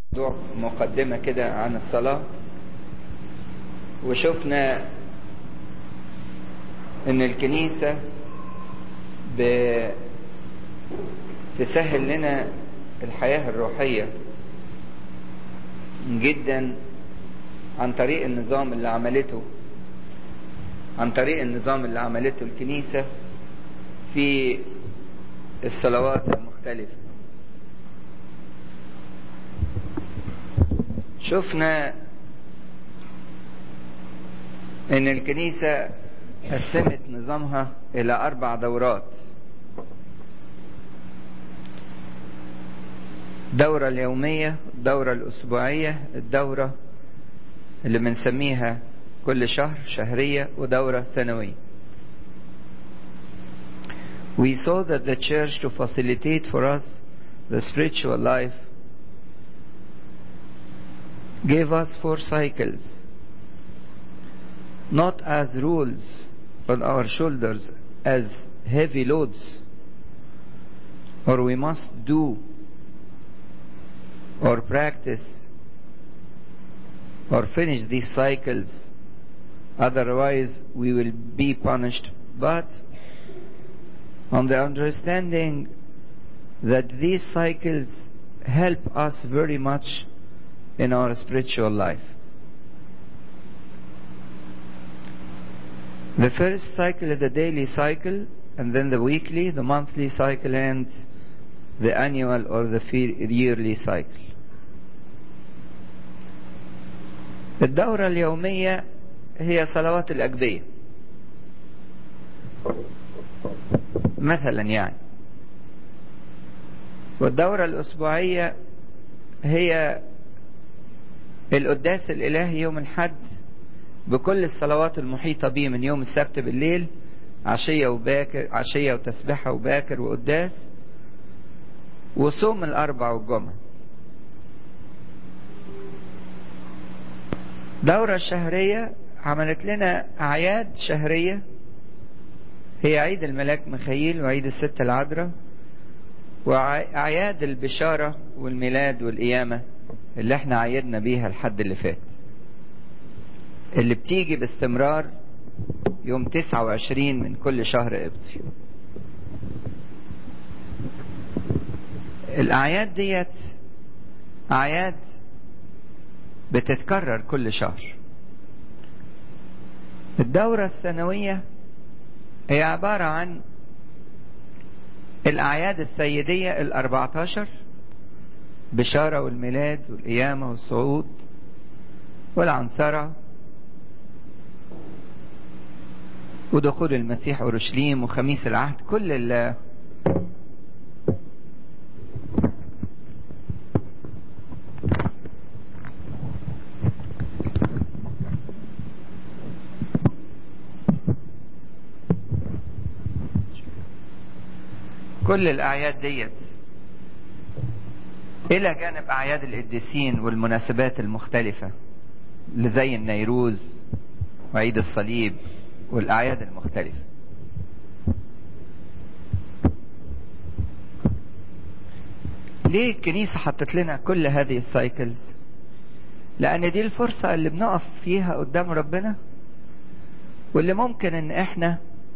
موضوع مقدمة كده عن الصلاة، وشفنا ان الكنيسة تسهل لنا الحياة الروحية جدا عن طريق النظام اللي عملته الكنيسة في الصلوات المختلفة. شفنا ان الكنيسة قسمت نظامها الى 4 دورات: الدورة اليومية، الدورة الأسبوعية، الدورة اللي بنسميها كل شهر شهرية، ودورة سنوية. We saw that the church, to facilitate for us the spiritual life, gave us 4 cycles, not as rules on our shoulders, as heavy loads, or we must do or practice or finish these cycles, otherwise we will be punished, but on the understanding that these cycles help us very much in our spiritual life. The first cycle is the daily cycle, and then the weekly, the monthly cycle, and the annual or the yearly cycle. الدورة اليومية هي صلوات الأجبية مثلا يعني، والدورة الأسبوعية هي القداس الإلهي يوم الحد بكل الصلوات المحيطة به من يوم السبت بالليل، عشية وتسبحة وباكر وقداس، وصوم الأربع والجمعة. دورة شهرية عملت لنا أعياد شهرية، هي عيد الملاك ميخائيل وعيد الست العذراء وأعياد البشارة والميلاد والقيامة اللي احنا عيدنا بيها الحد اللي فات، اللي بتيجي باستمرار يوم 29 من كل شهر قبطي. الأعياد ديت أعياد بتتكرر كل شهر. الدورة السنوية هي عبارة عن الأعياد السيدية 14: بشارة والميلاد والقيامة والصعود والعنصرة ودخول المسيح أورشليم وخميس العهد. كل الأعياد ديت إلى جانب أعياد القديسين والمناسبات المختلفة اللي زي النيروز وعيد الصليب والأعياد المختلفة. ليه الكنيسة حطت لنا كل هذه السايكلز؟ لأن دي الفرصة اللي بنقف فيها قدام ربنا، واللي ممكن ان احنا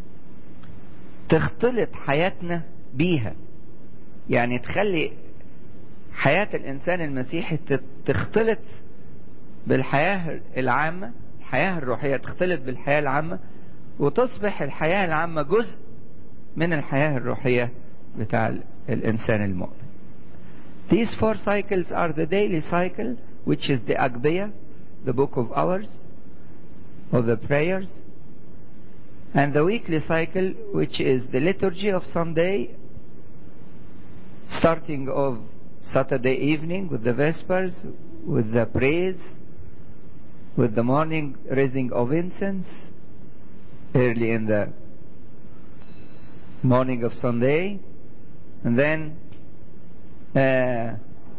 تختلط حياتنا بيها، يعني تخلي حياة الإنسان المسيحي تختلط بالحياة العامة، الحياة الروحية تختلط بالحياة العامة، وتصبح الحياة العامة جزء من الحياة الروحية بتاع الإنسان المؤمن. These 4 cycles are the daily cycle, which is the Agbeya, the book of hours, or the prayers, and the weekly cycle, which is the liturgy of Sunday, starting of Saturday evening with the Vespers, with the praise, with the morning raising of incense, early in the morning of Sunday, and then the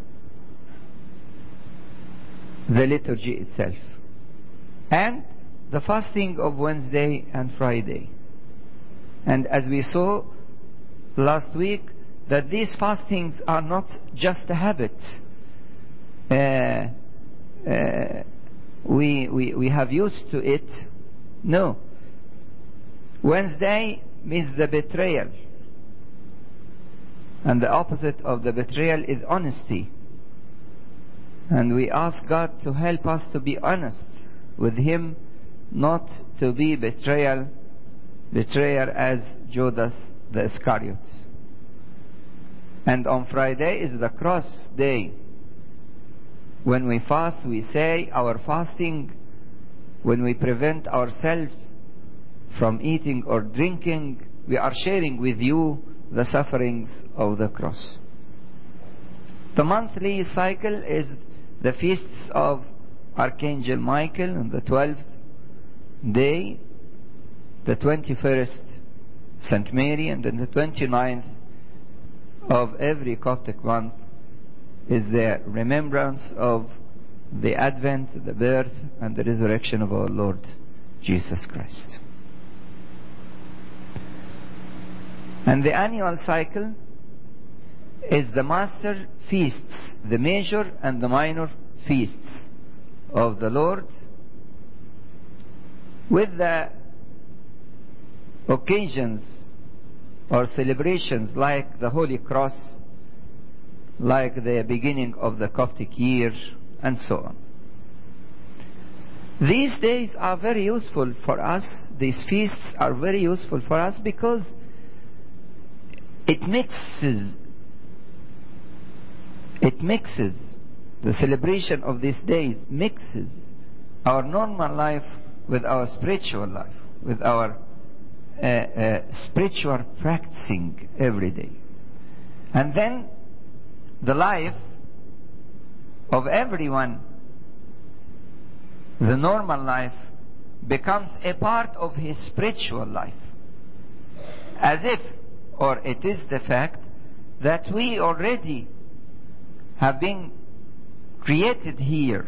liturgy itself, and the fasting of Wednesday and Friday. And as we saw last week, that these fastings are not just a habit, we have used to it. No. Wednesday means the betrayal. And the opposite of the betrayal is honesty. And we ask God to help us to be honest with Him, not to be betrayer as Judas the Iscariot. And on Friday is the cross day. When we fast, we say our fasting, when we prevent ourselves from eating or drinking, we are sharing with you the sufferings of the cross. The monthly cycle is the feasts of Archangel Michael on the 12th day, the 21st St. Mary, and then the 29th of every Coptic month is the remembrance of the Advent, the birth, and the resurrection of our Lord Jesus Christ. And the annual cycle is the master feasts, the major and the minor feasts of the Lord, with the occasions or celebrations like the Holy Cross, like the beginning of the Coptic year, and so on. These days are very useful for us. These feasts are very useful for us because it mixes the celebration of these days mixes our normal life with our spiritual life, with our spiritual practicing every day. And then the life of everyone, the normal life, becomes a part of his spiritual life. As if, or it is the fact, that we already have been created here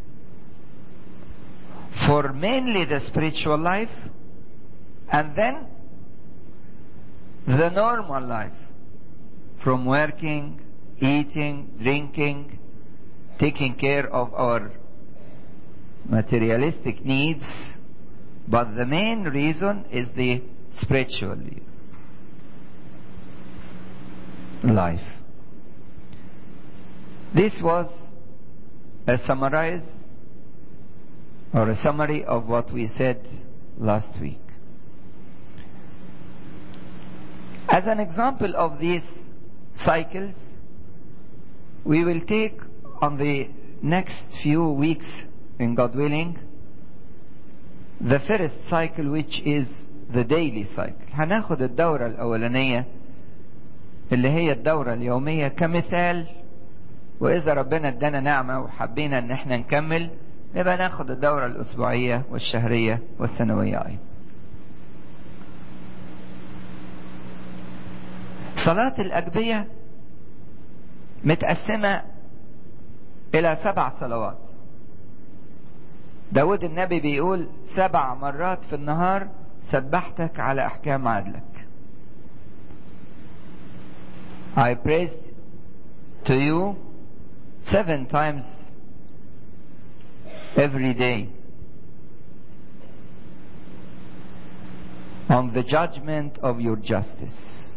for mainly the spiritual life, and then the normal life, from working, eating, drinking, taking care of our materialistic needs, but the main reason is the spiritual life. This was a summary of what we said last week. As an example of these cycles, we will take on the next few weeks, in God willing, the first cycle, which is the daily cycle. هناخد الدورة الأولانية اللي هي الدورة اليومية كمثال، وإذا ربنا ادانا نعمة وحبينا ان احنا نكمل نبقى ناخد الدورة الأسبوعية والشهرية والسنوية أيضا. صلاة الأجبية متقسمة إلى 7 صلوات. داود النبي بيقول 7 مرات في النهار سبحتك على أحكام عدلك. I praised to you 7 times every day on the judgment of your justice.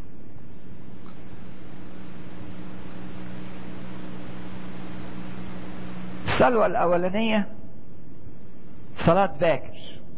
الصلوة الأولانية صلاة باكر.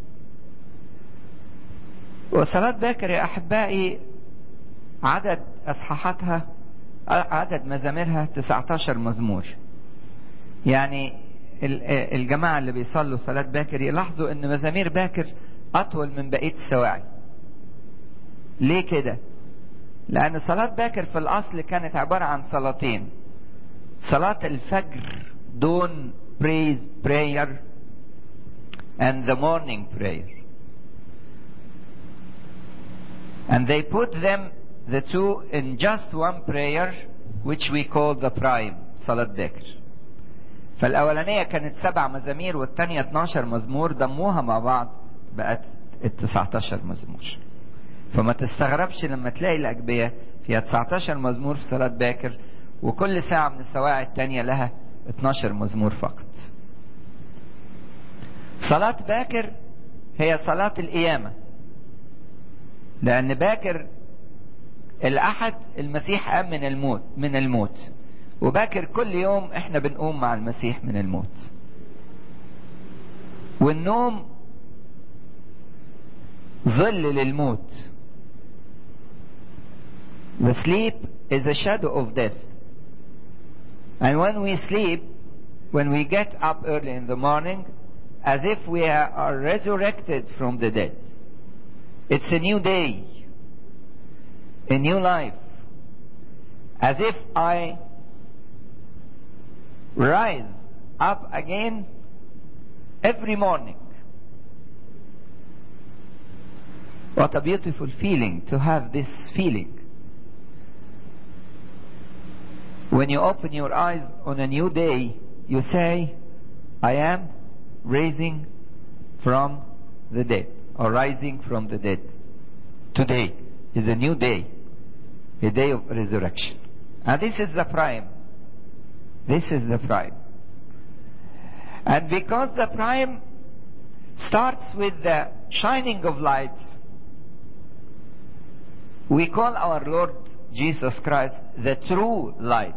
وصلاة باكر يا أحبائي عدد أصحاحاتها، عدد مزاميرها 19 مزمور. يعني الجماعة اللي بيصلوا صلاة باكر يلاحظوا ان مزامير باكر أطول من بقية السواعي. ليه كده؟ لأن صلاة باكر في الأصل كانت عبارة عن صلاتين: صلاة الفجر dawn prayer and the morning prayer, and they put them the two in just one prayer which we call the prime صلاة باكر. فالأولانية كانت 7 مزامير والتانية 12 مزمور، ضموها مع بعض بقت 19 مزمور. فما تستغربش لما تلاقي الأجبية فيها 19 مزمور في صلاة باكر، وكل ساعة من السواعي التانية لها 12 مزمور فقط. صلاة باكر هي صلاة القيامة، لأن باكر الأحد المسيح قام من الموت، وباكر كل يوم احنا بنقوم مع المسيح من الموت. والنوم ظل للموت. The sleep is a shadow of death. And when we sleep, when we get up early in the morning, as if we are resurrected from the dead. It's a new day, a new life. As if I rise up again every morning. What a beautiful feeling to have this feeling. When you open your eyes on a new day, you say, I am raising from the dead, or rising from the dead. Today is a new day, a day of resurrection. And this is the prime. This is the prime. And because the prime starts with the shining of light, we call our Lord Jesus Christ the true light.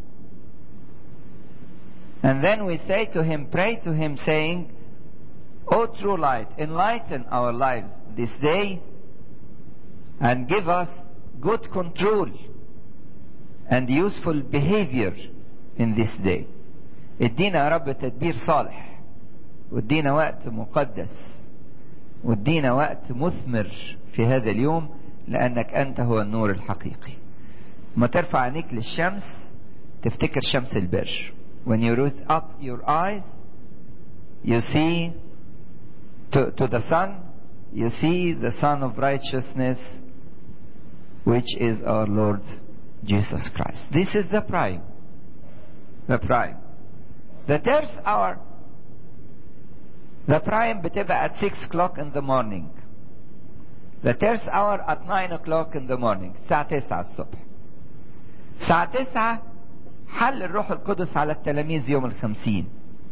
And then we say to him, pray to him saying, O true light, enlighten our lives this day and give us good control and useful behavior in this day. ادينا يا رب تدبير صالح، وادينا وقت مقدس، وادينا وقت مثمر في هذا اليوم، لأنك أنت هو النور الحقيقي. ما ترفع عينيك للشمس تفتكر شمس البر. When you raise up your eyes, you see to the sun, you see the Son of Righteousness, which is our Lord Jesus Christ. This is the prime. The prime. The third hour, the prime بتبقى at 6 o'clock in the morning. The third hour at 9 o'clock in the morning. الساعة 9 الصبح. الساعة 9 حل الروح القدس على التلاميذ يوم الخمسين.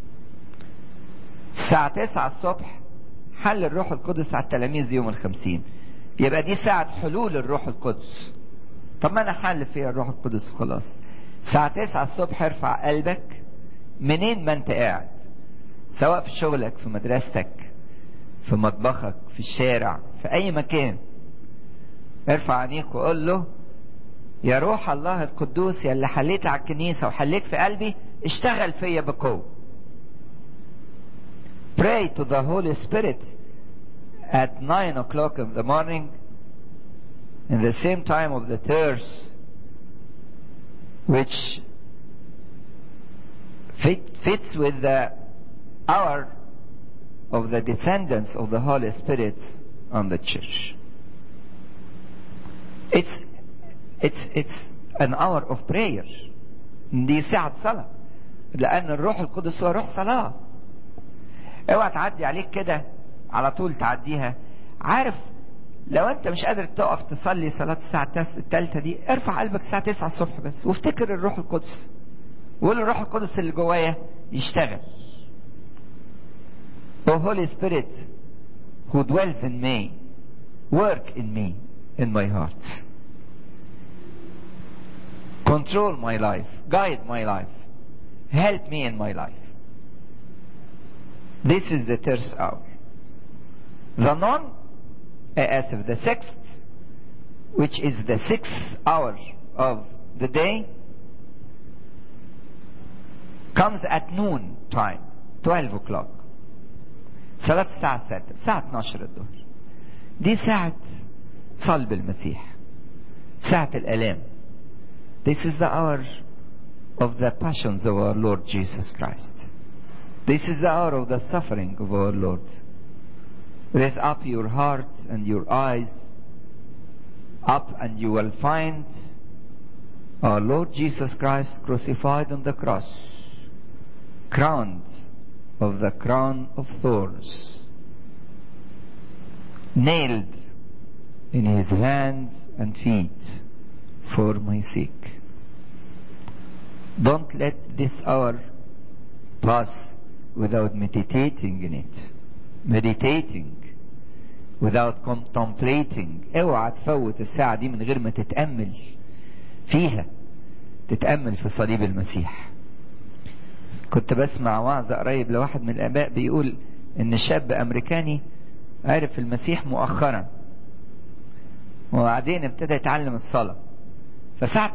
الساعة 9 الصبح حل الروح القدس على التلاميذ يوم الخمسين. يبقى دي ساعة حلول الروح القدس. طب ما أنا حل فيها الروح القدس خلاص. الساعة 9 الصبح ارفع قلبك منين ما أنت قاعد، سواء في شغلك، في مدرستك، في مطبخك، في الشارع، في أي مكان. ارفع عينيك وقول له يا روح الله القدوس يا اللي حليت على الكنيسة وحليت في قلبي، اشتغل فيا بقوة. Pray to the Holy Spirit at 9 o'clock in the morning, in the same time of the terce, which fits with the hour of the descendants of the Holy Spirit on the church. It's an hour of prayer. دي ساعة صلاة، لأن الروح القدس هو روح صلاة. اوعى تعدي عليك كده على طول تعديها. عارف لو انت مش قادر تقف تصلي صلاة الساعة الثالثة دي، ارفع قلبك الساعة 9 الصبح بس، وافتكر الروح القدس، وقول الروح القدس اللي جوايا يشتغل. O Holy Spirit who dwells in me, work in me, in my heart. Control my life, guide my life, help me in my life. This is the third hour. The sixth, which is the 6th hour of the day, comes at noon time, 12 o'clock. صلاة الساعة 6، الساعة 12 الظهر. دي ساعة صلب المسيح، ساعة الآلام. This is the hour of the passions of our Lord Jesus Christ. This is the hour of the suffering of our Lord. Raise up your heart and your eyes up, and you will find our Lord Jesus Christ crucified on the cross, crowned of the crown of thorns, nailed in his hands and feet for my sake. Don't let this hour pass without meditating in it. Meditating without contemplating. اوعى تفوت الساعة دي من غير ما تتأمل فيها، تتأمل في صليب المسيح. كنت بسمع وعظة قريب لواحد من الآباء بيقول إن شاب أمريكاني عرف المسيح مؤخرا، وبعدين ابتدى يتعلم الصلاة. فساعة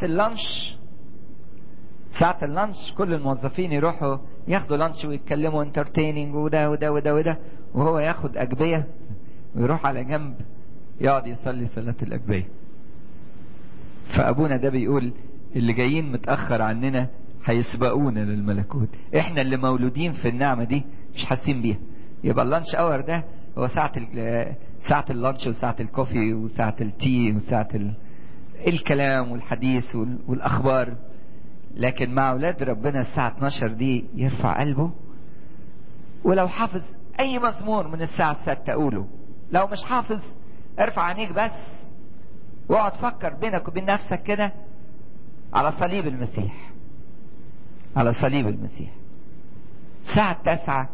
اللانش كل الموظفين يروحوا ياخدوا لانش ويتكلموا انترتيننج وده وده وده وده، وهو ياخد أجبية ويروح على جنب يقعد يصلي صلاة الأجبية. فأبونا ده بيقول اللي جايين متأخر عننا هيسبقونا للملكوت. احنا اللي مولودين في النعمة دي مش حاسين بيها. يبقى اللانش اور ده هو ساعة اللانش وساعة الكوفي وساعة التي وساعة الكلام والحديث والأخبار. لكن مع أولاد ربنا الساعة 12 دي يرفع قلبه، ولو حافظ أي مزمور من الساعة 6 قوله، لو مش حافظ ارفع عينيك بس واقعد فكر بينك وبين نفسك كده على صليب المسيح، على صليب المسيح. الساعة 9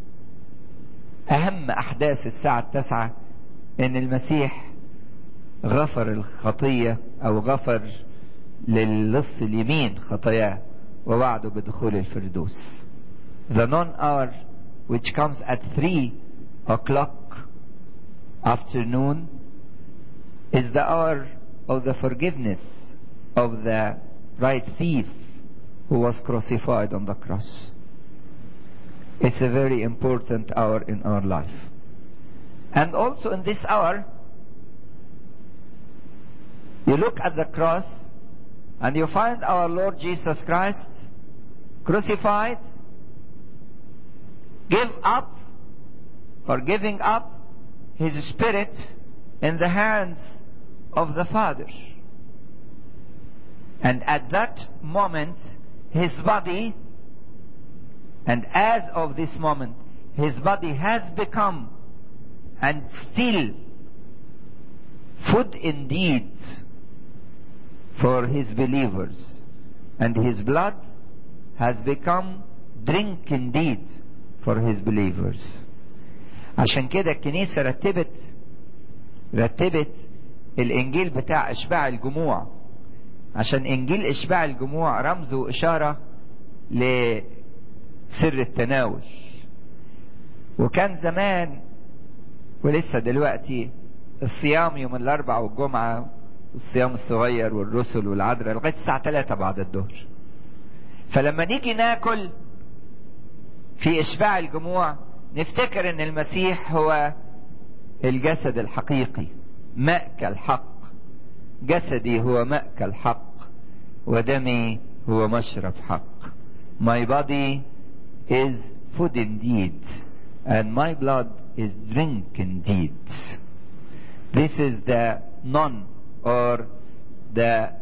أهم أحداث الساعة 9 إن المسيح غفر الخطية أو غفر للص اليمين خطاياه ووعده بدخول الفردوس. The noon hour which comes at 3 o'clock afternoon is the hour of the forgiveness of the right thief who was crucified on the cross. It's a very important hour in our life. And also in this hour, you look at the cross and you find our Lord Jesus Christ crucified, giving up his spirit in the hands of the Father. And at that moment, his body, and as of this moment, his body has become and still food indeed for his believers, and his blood has become drink indeed for his believers. عشان كده الكنيسة رتبت الإنجيل بتاع إشباع الجموع، عشان إنجيل إشباع الجموع رمز وإشارة لسر التناول. وكان زمان ولسه دلوقتي الصيام يوم الأربع والجمعة، الصيام الصغير والرسل والعذراء لغاية الساعة 3 بعد الظهر. فلما نيجي ناكل في إشباع الجموع نفتكر ان المسيح هو الجسد الحقيقي، مأكل حق. جسدي هو مأكل حق ودمي هو مشرب حق. My body is food indeed and my blood is drink indeed. This is the noon or the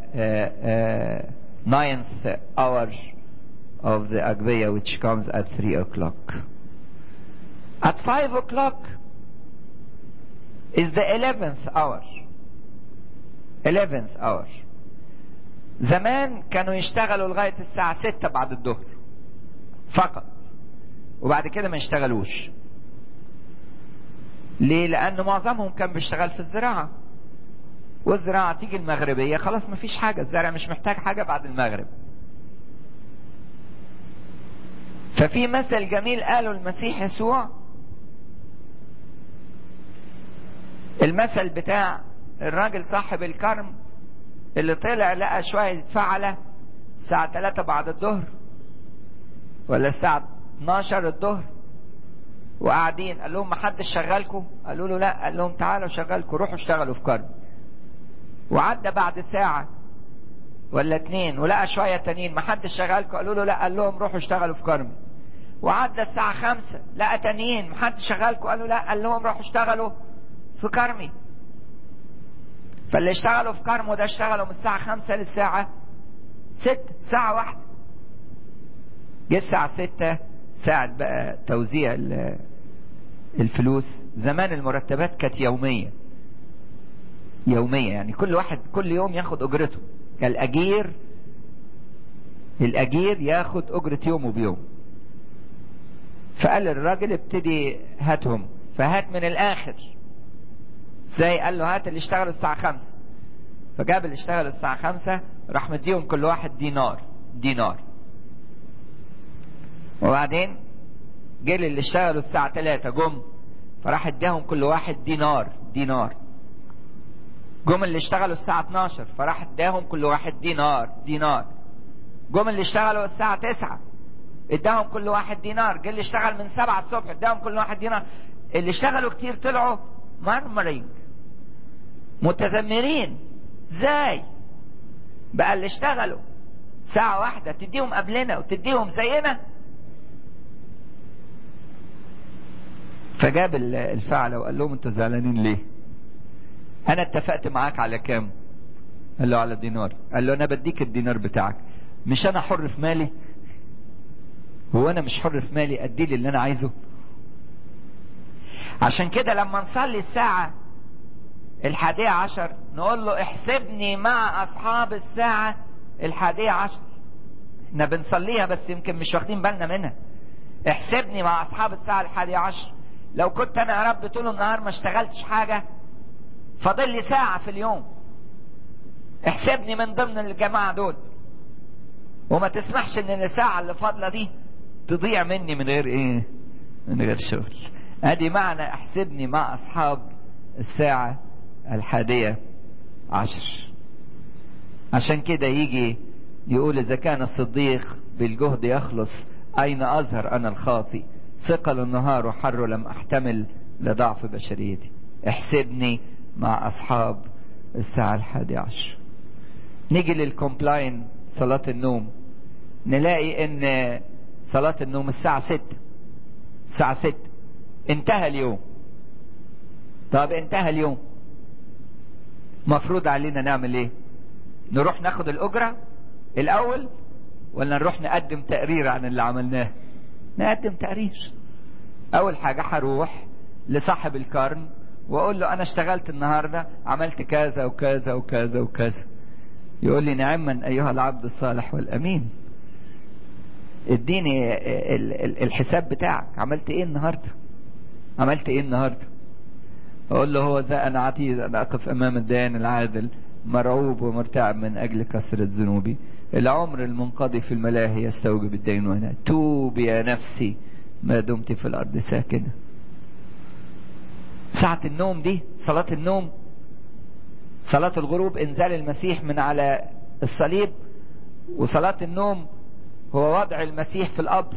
9th hour of the Agbeya, which comes at 3 o'clock. At 5 o'clock is the 11th hour. 11th hour. زمان كانوا يشتغلوا لغاية الساعة 6 بعد الظهر فقط، وبعد كده ما يشتغلوش. ليه؟ لأن معظمهم كان بيشتغل في الزراعة، والزراعة تيجي المغربية خلاص ما فيش حاجة، الزرع مش محتاج حاجة بعد المغرب. ففي مثل جميل قاله المسيح يسوع، المثل بتاع الراجل صاحب الكرم اللي طلع لقى شوية فعلة الساعة 3 بعد الظهر ولا الساعة 12 الظهر، وقاعدين قال لهم محدش شغالكم؟ قالوا له لا. قال لهم تعالوا شغالكم، روحوا اشتغلوا في كرم. وعدى بعد ساعة ولا 2 ولقى شوية تانيين، محدش شغالكم؟ قالوا له لا. قال لهم روحوا اشتغلوا في كرم. وعدى الساعة 5 لقى تانيين، محدش شغالكم؟ قالوا لا. قال لهم روحوا اشتغلوا في كرمي. فاللي اشتغلوا في كرمه ده اشتغلوا من الساعة 5 للساعة 6، ساعة واحدة. جه الساعة 6 ساعة بقى توزيع الفلوس. زمان المرتبات كانت يومية، يعني كل واحد كل يوم ياخد اجرته. الأجير ياخد اجرة يومه بيوم. فقال للراجل ابتدي هاتهم، فهات من الاخر. ازاي؟ قال له هات اللي اشتغلوا الساعة 5. فجاب اللي اشتغلوا الساعة 5 راح مديهم كل واحد دينار. وبعدين جه اللي اشتغلوا الساعة 3 جم، فراح اداهم كل واحد دينار. جم اللي اشتغلوا الساعة 12 فراح اداهم كل واحد دينار. جم اللي اشتغلوا الساعة 9 اداهم كل واحد دينار. جه اللي اشتغل من 7 الصبح اداهم كل واحد دينار. اللي اشتغلوا كتير طلعوا مرمرين متذمرين. ازاي بقى اللي اشتغلوا ساعة واحدة تديهم قبلنا وتديهم زينا؟ فجاب الفعلة وقال لهم انتوا زعلانين ليه؟ انا اتفقت معاك على كام؟ قال له على دينار. قال له انا بديك الدينار بتاعك، مش انا حر في مالي؟ هو انا مش حر في مالي اديلي اللي انا عايزه؟ عشان كده لما نصلي الساعة 11 نقول له احسبني مع اصحاب الساعة 11. احنا بنصليها بس يمكن مش واخدين بالنا منها. احسبني مع اصحاب الساعة 11. لو كنت انا يا رب طول النهار ما اشتغلتش حاجة فاضل لي ساعة في اليوم، احسبني من ضمن الجماعة دول، وما تسمحش ان الساعة اللي فاضلة دي تضيع مني من غير ايه؟ من غير شغل. ادي معنى احسبني مع اصحاب الساعة 11. عشان كده يجي يقول اذا كان الصديق بالجهد يخلص اين اظهر انا الخاطئ؟ ثقل النهار وحر لم احتمل لضعف بشريتي. احسبني مع اصحاب الساعة 11. نيجي للكومبلاين صلاة النوم، نلاقي ان صلاة النوم الساعة 6. الساعة 6 انتهى اليوم. طب انتهى اليوم، مفروض علينا نعمل ايه؟ نروح ناخد الاجرة الاول ولا نروح نقدم تقرير عن اللي عملناه؟ نقدم تقرير. اول حاجة هروح لصاحب الكارن واقول له انا اشتغلت النهاردة عملت كذا وكذا وكذا وكذا. يقول لي نعما ايها العبد الصالح والامين، اديني الحساب بتاعك، عملت ايه النهاردة؟ اقول له هو ذا انا عتيد ان اقف امام الديان العادل مرعوب ومرتعب من اجل كثرة ذنوبي. العمر المنقضي في الملاهي يستوجب الدينونة. توب يا نفسي ما دمت في الارض ساكنة. ساعة النوم دي صلاة النوم. صلاة الغروب انزال المسيح من على الصليب، وصلاة النوم هو وضع المسيح في القبر،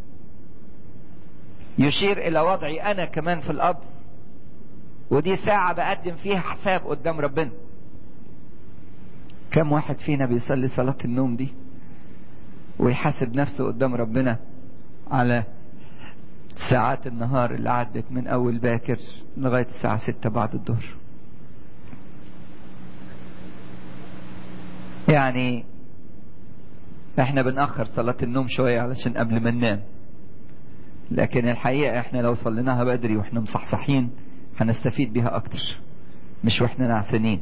يشير الى وضعي انا كمان في القبر. ودي ساعة بقدم فيها حساب قدام ربنا. كم واحد فينا بيصلي صلاة النوم دي ويحاسب نفسه قدام ربنا على ساعات النهار اللي عدت من اول باكر لغاية الساعة 6 بعد الظهر؟ يعني احنا بنأخر صلاة النوم شوية علشان قبل ما ننام، لكن الحقيقة احنا لو صليناها بدري واحنا مصحصحين هنستفيد بيها اكتر، مش واحنا نعسانين.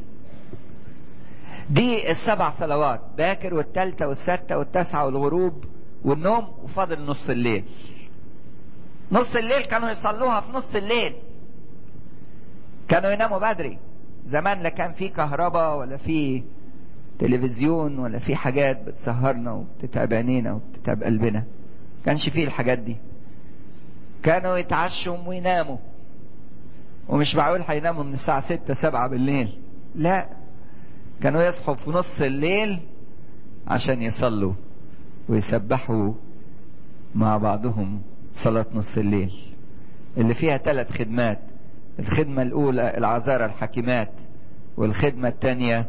دي ال7 صلوات، باكر والتالتة والستة والتاسعة والغروب والنوم، وفاضل نص الليل. نص الليل كانوا يصلوها في نص الليل، كانوا يناموا بدري. زمان لا كان في كهرباء ولا في تلفزيون ولا في حاجات بتسهرنا وبتتعب عينينا وبتتعب قلبنا، كانش فيه الحاجات دي. كانوا يتعشوا ويناموا، ومش معقول هيناموا من الساعة 6 7 بالليل، لا، كانوا يصحوا في نص الليل عشان يصلوا ويسبحوا مع بعضهم صلاة نص الليل اللي فيها 3 خدمات. الخدمة الأولى العذارى الحكيمات، والخدمة الثانية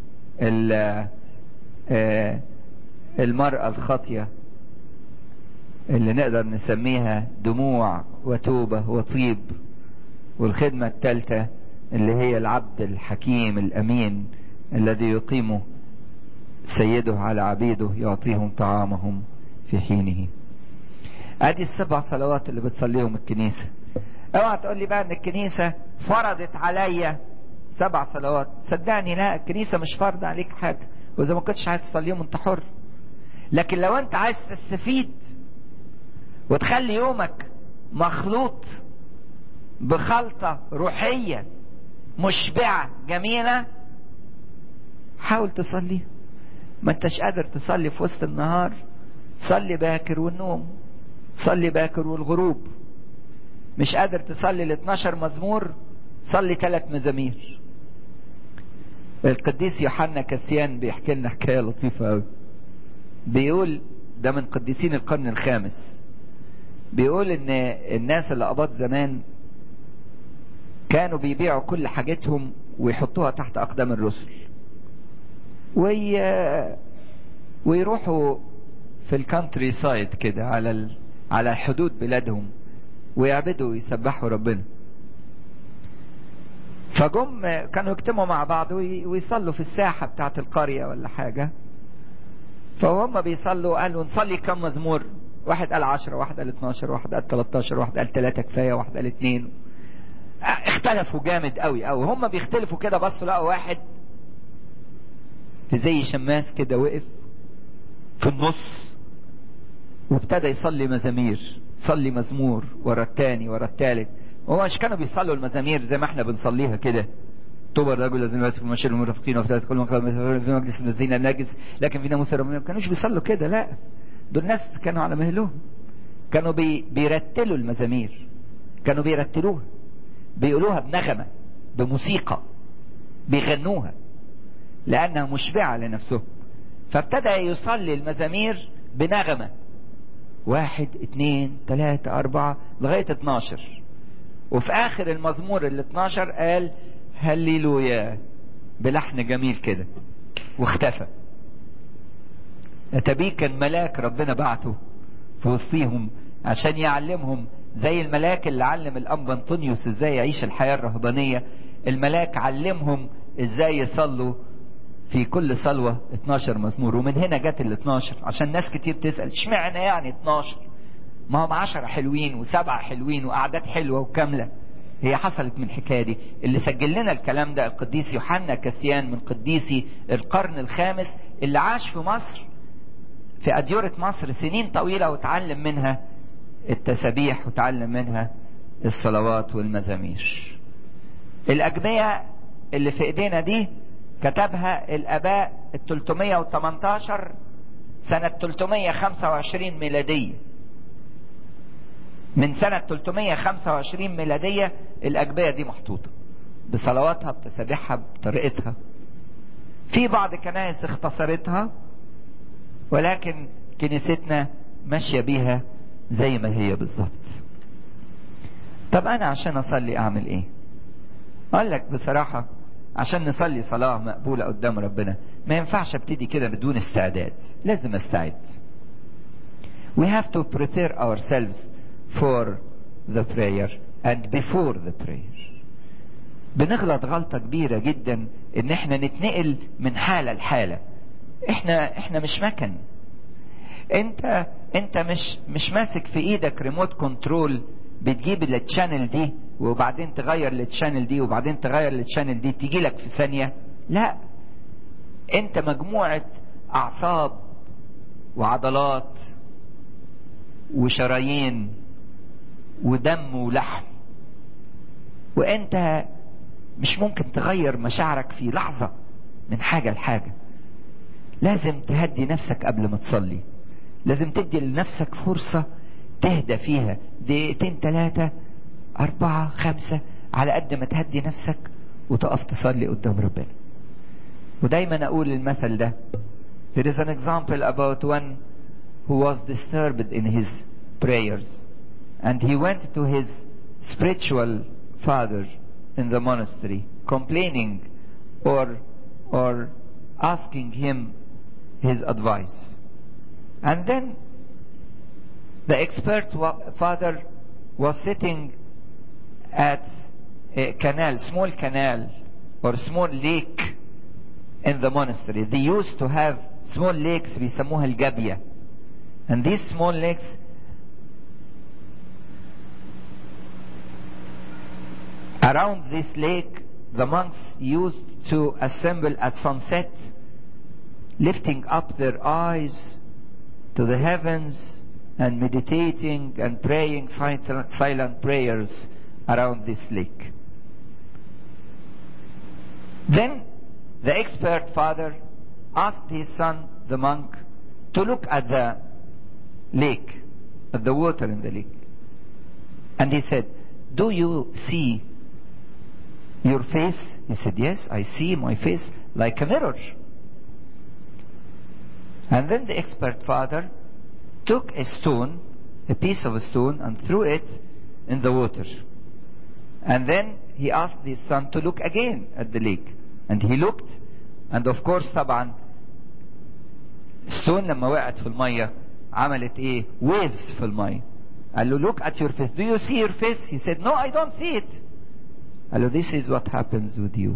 المرأة الخاطية اللي نقدر نسميها دموع وتوبة وطيب، والخدمة الثالثة اللي هي العبد الحكيم الأمين الذي يقيم سيده على عبيده يعطيهم طعامهم في حينه. ادي ال7 صلوات اللي بتصليهم الكنيسة. اوعى تقول لي بقى ان الكنيسة فرضت عليا 7 صلوات. صدقني لا، الكنيسة مش فرض عليك حاجة، واذا ما كنتش عايز تصليهم انت حر. لكن لو انت عايز تستفيد وتخلي يومك مخلوط بخلطة روحية مشبعة جميلة، حاول تصلي. ما انتش قادر تصلي في وسط النهار، صلي باكر والنوم، صلي باكر والغروب. مش قادر تصلي ال12 مزمور، صلي 3 مزامير. القديس يوحنا كاسيان بيحكي لنا حكاية لطيفة قوي. بيقول ده من قديسين القرن الخامس، بيقول ان الناس اللي قبض زمان كانوا بيبيعوا كل حاجتهم ويحطوها تحت اقدام الرسل، ويروحوا في الكانتري سايد كده على حدود بلادهم ويعبدوا ويسبحوا ربنا. فجم كانوا يجتمعوا مع بعض ويصلوا في الساحة بتاعت القرية ولا حاجة. فهم بيصلوا قالوا نصلي كم مزمور؟ واحد قال 10، واحد قال 12، واحد قال 13، واحد قال 3 كفاية، واحد قال 2. اختلفوا جامد قوي قوي. هم بيختلفوا كده، بصوا لقوا واحد زي شماس كده وقف في النص وابتدى يصلي مزامير، صلي مزمور ورا الثاني ورا الثالث. هو مش كانوا بيصلوا المزامير زي ما احنا بنصليها كده، طوبى الرجل الذين يسلك مشي المرافقين وفتات كل في مجلس الذين النجس لكن في ناموس ربنا. ما كانوش بيصلوا كده، لا، دول الناس كانوا على مهلهم، كانوا بيرتلوا المزامير، كانوا بيرتلوها، بيقولوها بنغمة بموسيقى، بيغنوها لأنها مشبعة لنفسهم. فابتدى يصلي المزامير بنغمة 1 2 3 4 لغاية 12. وفي آخر المزمور 12 قال هللويا بلحن جميل كده واختفى. اتبيه كان ملاك ربنا بعته في وسطيهم عشان يعلمهم، زي الملاك اللي علم الأنبا أنطونيوس ازاي يعيش الحياة الرهبانية. الملاك علمهم ازاي يصلوا في كل صلوة 12 مزمور. ومن هنا جت 12، عشان ناس كتير تسأل اشمعنى يعني 12؟ ما هم 10 حلوين و7 حلوين وأعداد حلوة وكاملة. هي حصلت من الحكاية دي. اللي سجل لنا الكلام ده القديس يوحنا كاسيان من قديسي القرن الخامس، اللي عاش في مصر في أديرة مصر سنين طويلة وتعلم منها التسابيح وتعلم منها الصلوات والمزامير. الأجبية اللي في ايدينا دي كتبها الآباء 318 سنة 325 ميلادية. من سنة 325 ميلادية الأجبية دي محطوطة بصلواتها بتسابيحها بطريقتها. في بعض كنائس اختصرتها، ولكن كنيستنا ماشية بيها زي ما هي بالظبط. طب أنا عشان أصلي أعمل إيه؟ أقول لك بصراحة، عشان نصلي صلاة مقبولة قدام ربنا ما ينفعش ابتدي كده بدون استعداد، لازم استعد. We have to prepare ourselves for the prayer and before the prayer. بنغلط غلطة كبيرة جدا ان احنا نتنقل من حالة لحالة. احنا مش مكن. انت مش ماسك في ايدك ريموت كنترول بتجيب التشانل دي وبعدين تغير التشانل دي وبعدين تغير التشانل دي تيجي لك في ثانية. لا، انت مجموعة اعصاب وعضلات وشرايين ودم ولحم، وانت مش ممكن تغير مشاعرك في لحظة من حاجة لحاجة. لازم تهدي نفسك قبل ما تصلي، لازم تدي لنفسك فرصة تهدى فيها 2 3 4 5 على قد ما تهدي نفسك وتقف تصلي قدام ربنا. ودايما اقول المثل ده. There is an example about one who was disturbed in his prayers and he went to his spiritual father in the monastery complaining or asking him his advice. And then the expert father was sitting at a canal, small canal or small lake in the monastery. They used to have small lakes بيسموها الجابية. And these small lakes around this lake the monks used to assemble at sunset, lifting up their eyes to the heavens and meditating and praying silent prayers around this lake. Then the expert father asked his son, the monk, to look at the lake, at the water in the lake. And he said, do you see your face? He said, yes, I see my face like a mirror. And then the expert father took a stone, a piece of a stone, and threw it in the water. And then he asked his son to look again at the lake. And he looked, and of course طبعا الstone لما وقعت في المية عملت ايه؟ waves في المية. قال له look at your face. Do you see your face? He said, no, I don't see it. قال له this is what happens with you.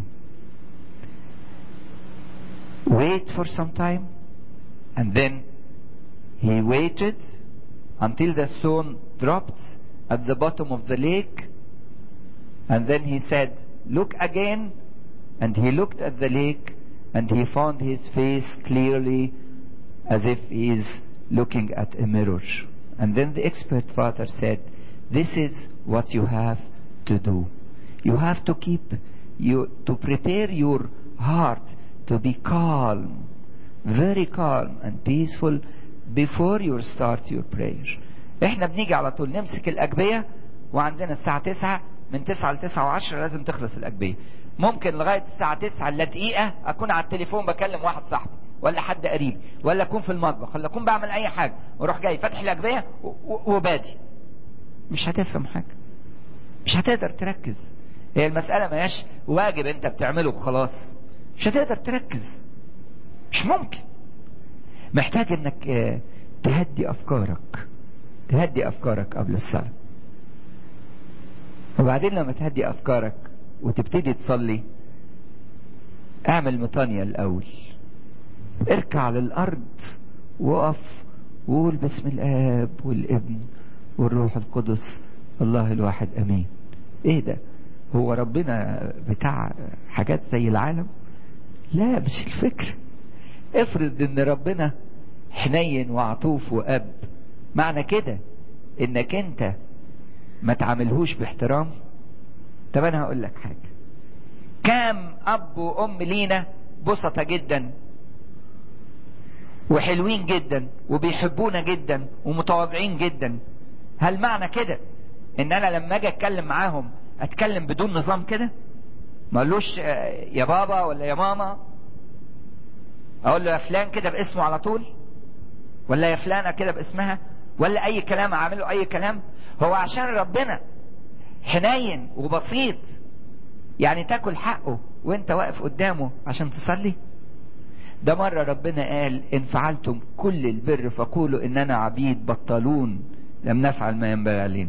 Wait for some time. And then he waited until the stone dropped at the bottom of the lake. And then he said, look again. And he looked at the lake and he found his face clearly as if he is looking at a mirror. And then the expert father said, this is what you have to do. You have to prepare your heart to be calm, very calm and peaceful before you start your prayer. احنا بنيجي على طول نمسك الأجبية وعندنا الساعة 9 من 9 ل 9 و10 لازم تخلص الأجبية. ممكن لغاية الساعة 9 إلا دقيقة أكون على التليفون بكلم واحد صاحبي ولا حد قريب ولا أكون في المطبخ ولا أكون بعمل أي حاجة وأروح جاي فاتح الأجبية وبادي. مش هتفهم حاجة، مش هتقدر تركز. هي المسألة ما هياش واجب أنت بتعمله وخلاص، مش هتقدر تركز، مش ممكن. محتاج انك تهدي افكارك قبل الصلاة. وبعدين لما تهدي افكارك وتبتدي تصلي اعمل مطانية الاول، اركع على الارض وقف وقول بسم الاب والابن والروح القدس الله الواحد امين. ايه ده؟ هو ربنا بتاع حاجات زي العالم؟ لا، مش الفكرة. افرض ان ربنا حنين وعطوف واب، معنى كده انك انت ما تعاملهوش باحترام؟ طب انا هقول لك حاجة، كام اب وام لينا بسطة جدا وحلوين جدا وبيحبونا جدا ومتواضعين جدا، هل معنى كده ان انا لما اجي اتكلم معاهم اتكلم بدون نظام كده؟ ما اقولوش يا بابا ولا يا ماما، اقول له يا فلان كده باسمه على طول، ولا يا فلانة كده باسمها، ولا اي كلام اعمله اي كلام؟ هو عشان ربنا حنين وبسيط يعني تاكل حقه وانت واقف قدامه عشان تصلي؟ ده مرة ربنا قال ان فعلتم كل البر فقولوا اننا عبيد بطلون لم نفعل ما ينبغي علينا.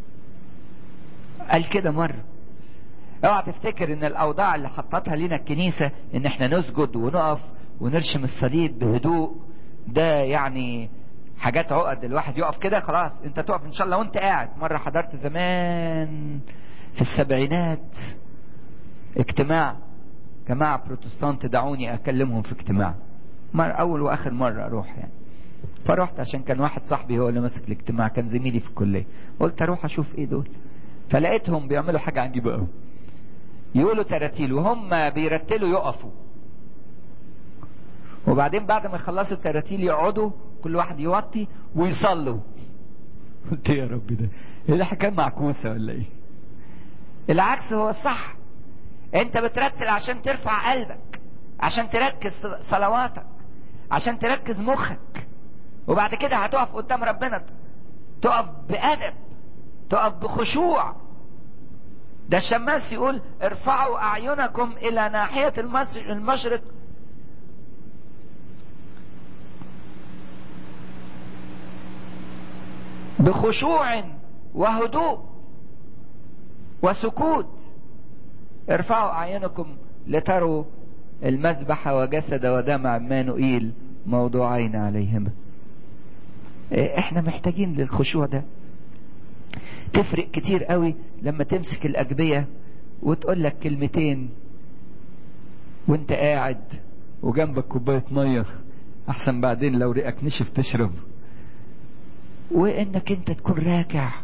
قال كده مرة. اوعى تفتكر ان الاوضاع اللي حطتها لنا الكنيسة ان احنا نسجد ونقف ونرشم الصليب بهدوء ده يعني حاجات عقد الواحد يقف كده خلاص. انت تقف ان شاء الله وانت قاعد. مرة حضرت زمان في السبعينات اجتماع جماعة بروتستانت دعوني اكلمهم في اجتماع، اول واخر مرة اروح يعني. فرحت عشان كان واحد صاحبي هو اللي ماسك الاجتماع، كان زميلي في الكلية. قلت اروح اشوف ايه دول، فلقيتهم بيعملوا حاجة عجيبة قوي. يقولوا تراتيل وهم بيرتلوا يقفوا، وبعدين بعد ما يخلصوا التراتيل يقعدوا كل واحد يوطي ويصلوا. قلت يا رب ده ايه ده، حكاية معكوسة ولا ايه؟ العكس هو الصح. انت بترتل عشان ترفع قلبك، عشان تركز صلواتك، عشان تركز مخك، وبعد كده هتقف قدام ربنا تقف بأدب، تقف بخشوع. ده الشماس يقول ارفعوا اعينكم الى ناحية المشرق بخشوع وهدوء وسكوت. ارفعوا اعينكم لتروا المذبح وجسد ودم عمانوئيل موضوعين عليهما. احنا محتاجين للخشوع ده. تفرق كتير قوي لما تمسك الأجبية وتقول لك كلمتين وانت قاعد وجنبك كوباية مية احسن بعدين لو ريقك نشف تشرب، وانك انت تكون راكع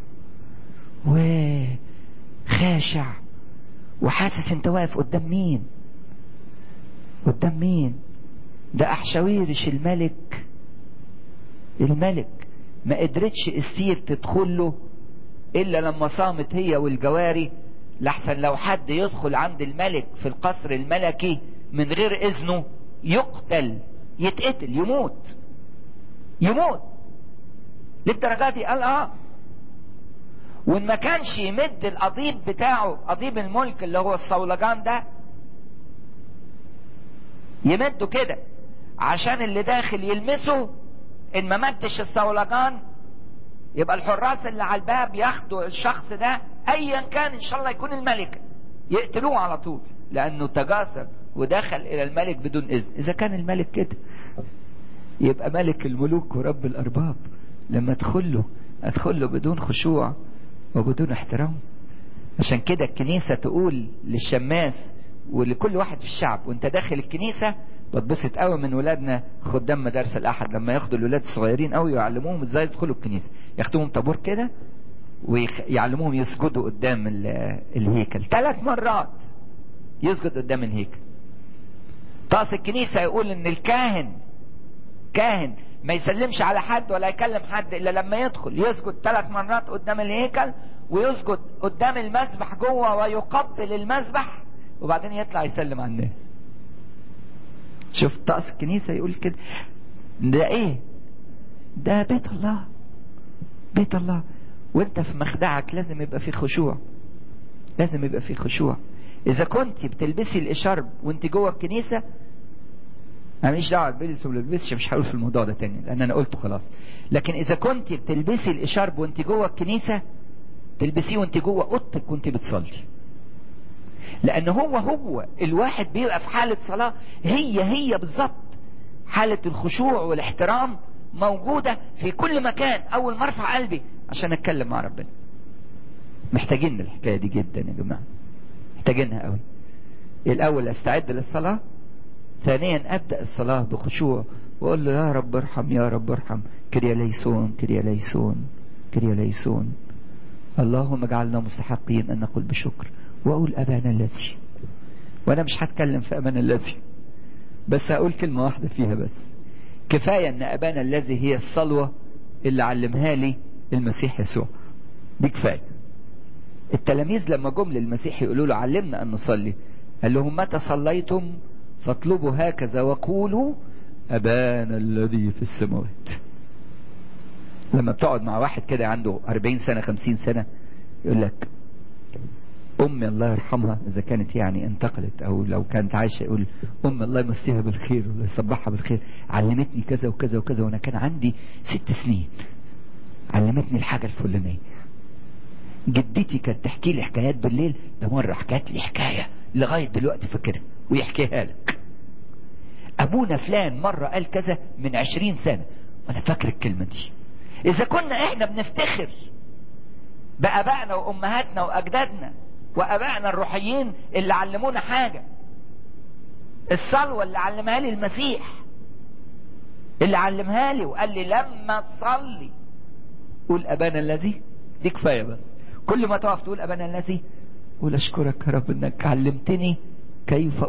وخاشع وحاسس انت واقف قدام مين؟ قدام مين؟ ده أحشاويرش الملك ما قدرتش استير تدخله الا لما صامت هي والجواري، لحسن لو حد يدخل عند الملك في القصر الملكي من غير اذنه يقتل، يتقتل، يموت للدرجة دي. قال وان ما كانش يمد القضيب بتاعه، قضيب الملك اللي هو الصولجان ده، يمده كده عشان اللي داخل يلمسه، ان ما مدش الصولجان يبقى الحراس اللي على الباب ياخدوا الشخص ده ايا كان، ان شاء الله يكون الملك، يقتلوه على طول، لانه تجاسر ودخل الى الملك بدون اذن. اذا كان الملك كده يبقى ملك الملوك ورب الارباب لما ادخله بدون خشوع وبدون احترام. عشان كده الكنيسة تقول للشماس ولكل واحد في الشعب وانت داخل الكنيسة، بتبسط قوي من ولادنا خدام مدارس الاحد لما ياخدوا الولاد الصغيرين قوي ويعلموهم ازاي يدخلوا الكنيسة، ياخدوهم طابور كده ويعلموهم يسجدوا قدام الهيكل 3 مرات، يسجد قدام الهيكل. طقس الكنيسة يقول ان الكاهن ما يسلمش على حد ولا يكلم حد الا لما يدخل، يسجد 3 مرات قدام الهيكل، ويسجد قدام المسبح جوه ويقبل المسبح، وبعدين يطلع يسلم على الناس. شوف طقس الكنيسة يقول كده. ده ايه؟ ده بيت الله. وانت في مخدعك لازم يبقى فيه خشوع. اذا كنت بتلبسي الاشارب وانت جوه الكنيسة، انا ماليش دعوه بلبس ولا بلبسش، مش هقول في الموضوع ده تاني لان انا قلته خلاص. لكن اذا كنت بتلبسي الاشارب وانت جوه الكنيسة، تلبسيه وانت جوه اوضتك وانت بتصلي، لان هو الواحد بيبقى في حالة صلاة هي بالظبط. حالة الخشوع والاحترام موجودة في كل مكان. اول ما ارفع قلبي عشان اتكلم مع ربنا، محتاجين الحكاية دي جدا يا جماعة، محتاجينها قوي. الاول استعد للصلاة، ثانيا ابدأ الصلاة بخشوع واقول له يا رب ارحم، يا رب ارحم، كريا ليسون. اللهم اجعلنا مستحقين ان نقول بشكر، واقول ابانا الذي. وانا مش هتكلم في ابانا الذي، بس هقول كلمة واحدة فيها بس. كفاية ان ابانا الذي هي الصلوة اللي علمها لي المسيح يسوع، دي كفاية. التلاميذ لما جم للمسيح يقولوا له علمنا ان نصلي، قال لهم متى صليتم فاطلبوا هكذا وقولوا ابانا الذي في السماوات. لما بتقعد مع واحد كده عنده 40 سنة 50 سنة يقول لك امي الله يرحمها اذا كانت يعني انتقلت، او لو كانت عايشة يقول امي الله يمسيها بالخير ولا يصبحها بالخير، علمتني كذا وكذا وكذا وانا كان عندي 6 سنين، علمتني الحاجة الفلانية. جدتي كانت تحكي لي حكايات بالليل، ده مرة حكت لي حكاية لغاية دلوقتي فاكرها ويحكيها لك. ابونا فلان مرة قال كذا من 20 سنة وانا فاكر الكلمة دي. اذا كنا احنا بنفتخر بابائنا وامهاتنا واجدادنا وابائنا الروحيين اللي علمونا حاجة، الصلوة اللي علمها لي المسيح، اللي علمها لي وقال لي لما تصلي قول ابانا الذي، دي كفاية بس. كل ما تقف تقول ابانا الذي قول اشكرك يا رب انك علمتني كيف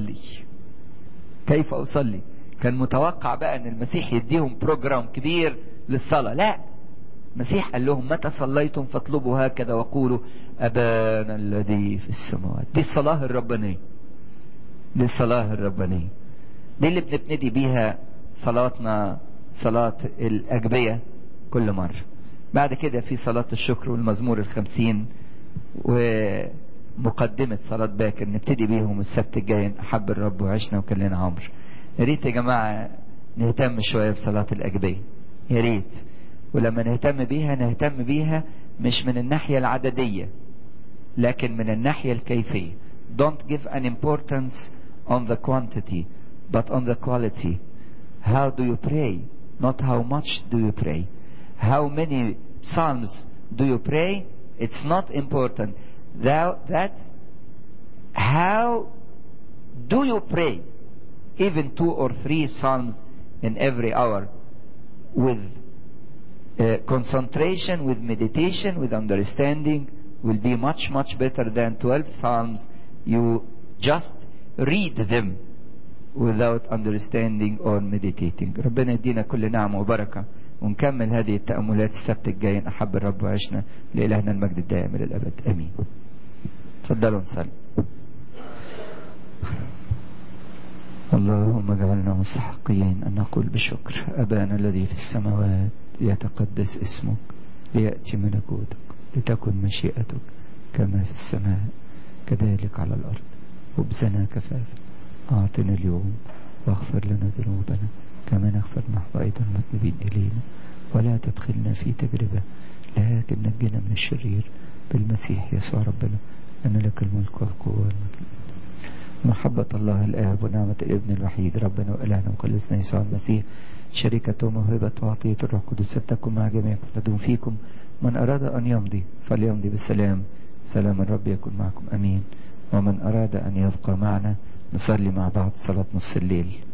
اصلي. كان متوقع بقى ان المسيح يديهم بروجرام كبير للصلاة، لا، المسيح قال لهم متى صليتم فاطلبوا هكذا وقولوا ابانا الذي في السماوات. دي الصلاة الربانية، دي اللي بنبتدي بيها صلاتنا، صلاة الأجبية كل مرة. بعد كده في صلاة الشكر والمزمور 50 ومقدمة صلاة باكر نبتدي بيهم السبت الجاي، أحب الرب وعشنا وكلنا عمر. يا ريت يا جماعة نهتم شوية بصلاة الأجبية، يا ريت. ولما نهتم بيها مش من الناحية العددية لكن من الناحية الكيفية. Don't give an importance on the quantity but on the quality. How do you pray? Not how much do you pray. How many psalms do you pray? It's not important. That how do you pray? Even 2 or 3 psalms in every hour with concentration with meditation with understanding will be much better than 12 psalms you just read them without understanding or meditating. ربنا يدينا كل نعمة وبركة، ونكمل هذه التأملات السبت الجاي إن أحب الرب وعشنا، لإلهنا المجد الدائم إلى الأبد آمين. تفضلوا نصلي. اللهم اجعلنا مستحقين أن نقول بشكر: أبانا الذي في السماوات يتقدس اسمك، ليأتي ملكوتك، لتكن مشيئتك كما في السماء كذلك على الأرض. خبزنا كفافا أعطنا اليوم، واغفر لنا ذنوبنا كما نغفر نحن أيضا المذنبين إلينا، ولا تدخلنا في تجربة لكن نجنا من الشرير بالمسيح يسوع ربنا، أن لك الملك والقوة والمجد. محبة الله الآب ونعمة الابن الوحيد ربنا وإلهنا وخلصنا يسوع المسيح، شركة وموهبة وعطية الروح القدس تكن مع جميعكم تدوم فيكم. من أراد أن يمضي فليمضي بالسلام، سلام الرب يكن معكم. أمين. ومن أراد أن يبقى معنا نصلي مع بعض صلاة نص الليل.